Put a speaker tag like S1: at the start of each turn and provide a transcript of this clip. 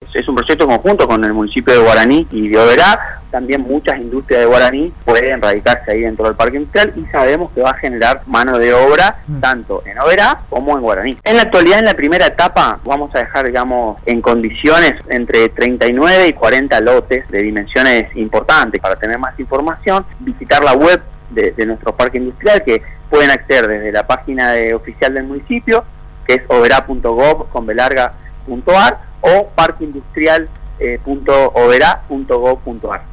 S1: es un proyecto conjunto con el municipio de Guaraní y de Oberá. También muchas industrias de Guaraní pueden radicarse ahí dentro del parque industrial y sabemos que va a generar mano de obra tanto en Oberá como en Guaraní. En la actualidad, en la primera etapa, vamos a dejar, digamos, en condiciones entre 39 y 40 lotes de dimensiones importantes. Para tener más información, visitar la web de nuestro parque industrial, que pueden acceder desde la página oficial del municipio, que es obera.gov.ar, o parqueindustrial.obera.gov.ar.